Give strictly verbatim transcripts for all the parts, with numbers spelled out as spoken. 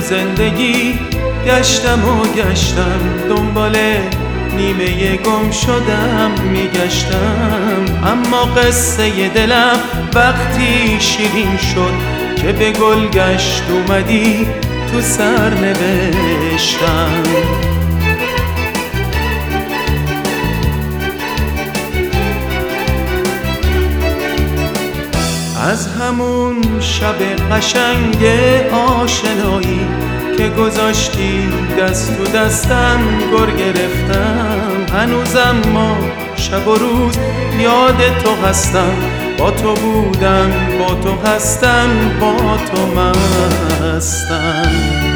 زندگی گشتم و گشتم، دنبال نیمه گم شدم میگشتم. اما قصه دلم وقتی شیرین شد که به گلگشت اومدی تو سر نوشتم. از همون شب قشنگ آشنایی که گذاشتی دست تو دستم گر گرفتم. هنوزم ما شب و روز یاد تو هستم، با تو بودم با تو هستم با تو مستم.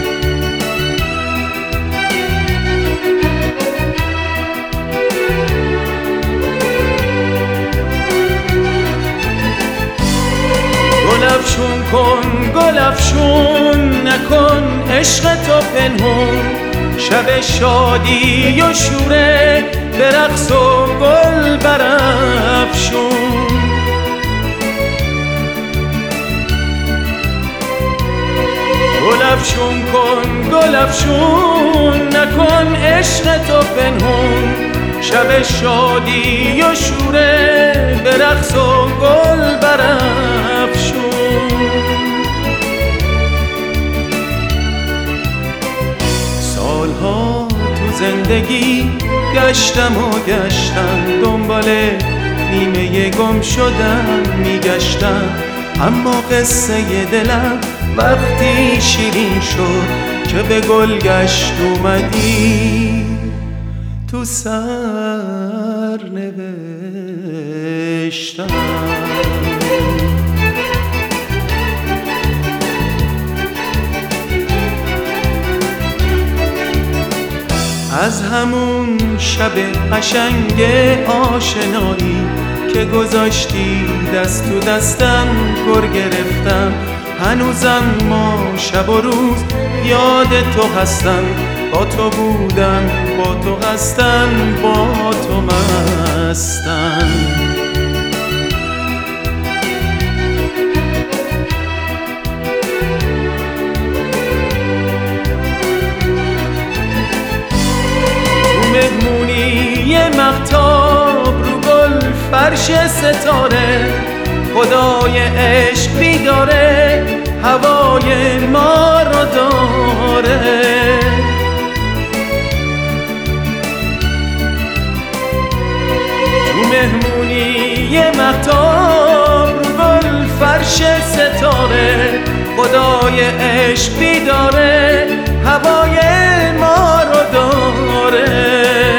گلفشون کن گلفشون نکن عشق تو پنهون، شب شادی و شوره به رقص و گل برافشون. گلفشون کن گلفشون نکن عشق تو پنهون، شب شادی و شوره به رقص و گل برافشون. سالها تو زندگی گشتم و گشتم، دنبال نیمه گم شدم میگشتم. اما قصه دلم وقتی شیرین شد که به گلگشت اومدی تو سر نوشتم. از همون شب قشنگ آشنایی که گذاشتی دست تو دستم گر گرفتم. هنوزم ما شب و روز یاد تو هستم، با تو بودم با تو هستم با تو مستم. تو مهمونی یه مهتاب رو گل فرش ستاره، خدای عشق بیداره هوای ما رو داره. تو مهمونی یه مهتاب رو گل فرش ستاره، خدای عشق بیداره هوای ما رو داره.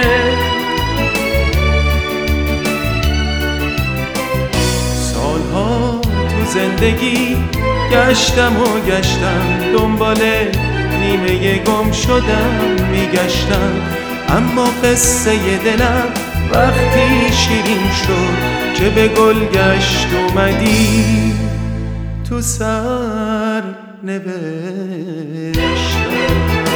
زندگی گشتم و گشتم، دنبال نیمه گم شدم میگشتم. اما قصه دلم وقتی شیرین شد که به گلگشت اومدی تو سر نوشتم.